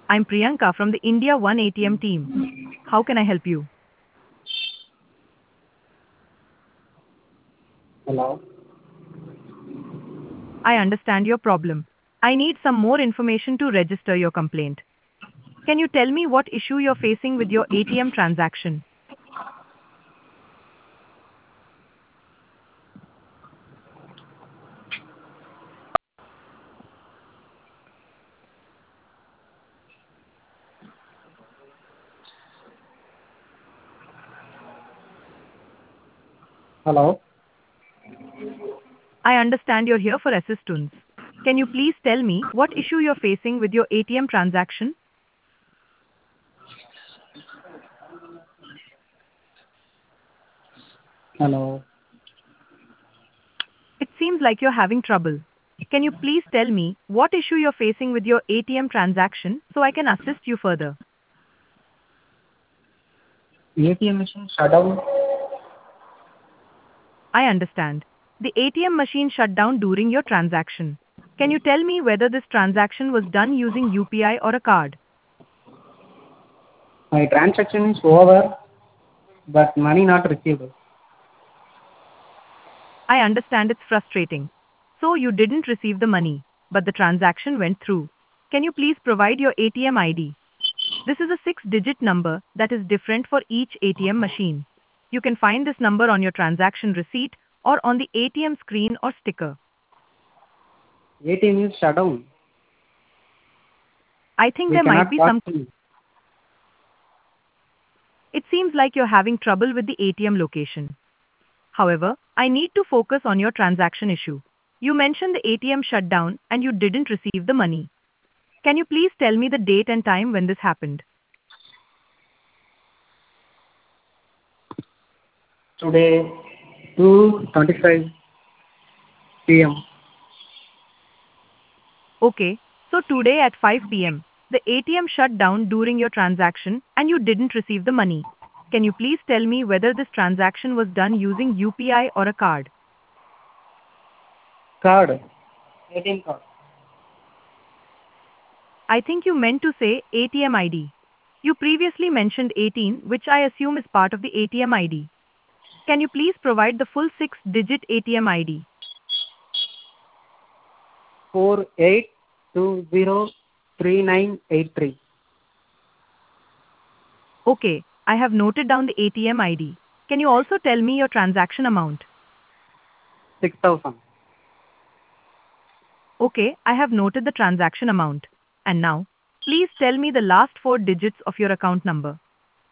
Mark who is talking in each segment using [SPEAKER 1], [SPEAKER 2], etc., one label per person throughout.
[SPEAKER 1] I'm Priyanka from the India One ATM team. How can I help you?
[SPEAKER 2] Hello.
[SPEAKER 1] I understand your problem. I need some more information to register your complaint. Can you tell me what issue you're facing with your ATM transaction?
[SPEAKER 2] Hello.
[SPEAKER 1] I understand you're here for assistance. Can you please tell me what issue you're facing with your ATM transaction?
[SPEAKER 2] Hello.
[SPEAKER 1] It seems like you're having trouble. Can you please tell me what issue you're facing with your ATM transaction so I can assist you further?
[SPEAKER 2] ATM machine shut down.
[SPEAKER 1] I understand. The ATM machine shut down during your transaction. Can you tell me whether this transaction was done using UPI or a card?
[SPEAKER 2] My transaction is over, but money not received.
[SPEAKER 1] I understand it's frustrating. So you didn't receive the money, but the transaction went through. Can you please provide your ATM ID? This is a 6-digit number that is different for each ATM machine. You can find this number on your transaction receipt or on the ATM screen or sticker.
[SPEAKER 2] ATM is shut down.
[SPEAKER 1] I think
[SPEAKER 2] We
[SPEAKER 1] there might
[SPEAKER 2] cannot
[SPEAKER 1] be
[SPEAKER 2] pass
[SPEAKER 1] some.
[SPEAKER 2] in.
[SPEAKER 1] It seems like you're having trouble with the ATM location. However, I need to focus on your transaction issue. You mentioned the ATM shut down and you didn't receive the money. Can you please tell me the date and time when this happened?
[SPEAKER 2] Today, 2:25 p.m.
[SPEAKER 1] Okay, so today at 5 pm, the ATM shut down during your transaction and you didn't receive the money. Can you please tell me whether this transaction was done using UPI or a card?
[SPEAKER 2] Card. ATM card.
[SPEAKER 1] I think you meant to say ATM ID. You previously mentioned 18, which I assume is part of the ATM ID. Can you please provide the full 6-digit ATM ID?
[SPEAKER 2] 48203983.
[SPEAKER 1] Okay, I have noted down the ATM ID. Can you also tell me your transaction amount?
[SPEAKER 2] 6,000.
[SPEAKER 1] Okay, I have noted the transaction amount. And now, please tell me the last 4 digits of your account number.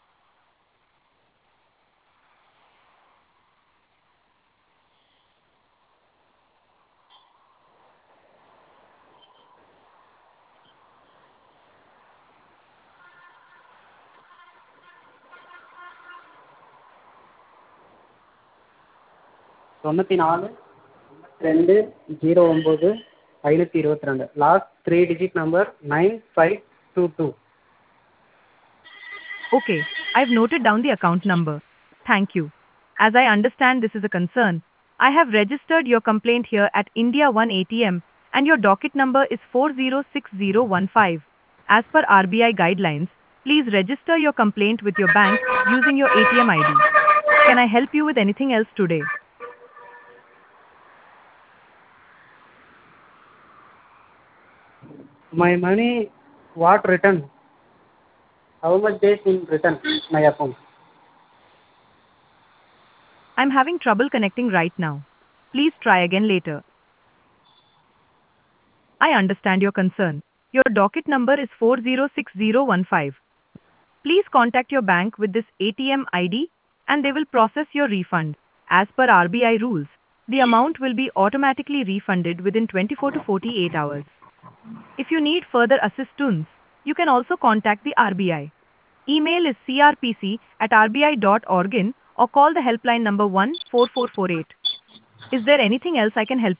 [SPEAKER 2] 94 209 522. Last 3-digit number 9522.
[SPEAKER 1] Okay, I've noted down the account number. Thank you. As I understand this is a concern, I have registered your complaint here at India One ATM and your docket number is 406015. As per RBI guidelines, please register your complaint with your bank using your ATM ID. Can I help you with anything else today?
[SPEAKER 2] My money what return? How much days in return my account?
[SPEAKER 1] I'm having trouble connecting right now. Please try again later. I understand your concern. Your docket number is 406015. Please contact your bank with this ATM ID and they will process your refund. As per RBI rules, the amount will be automatically refunded within 24 to 48 hours. If you need further assistance, you can also contact the RBI. Email is crpc@rbi.org or call the helpline number 14448. Is there anything else I can help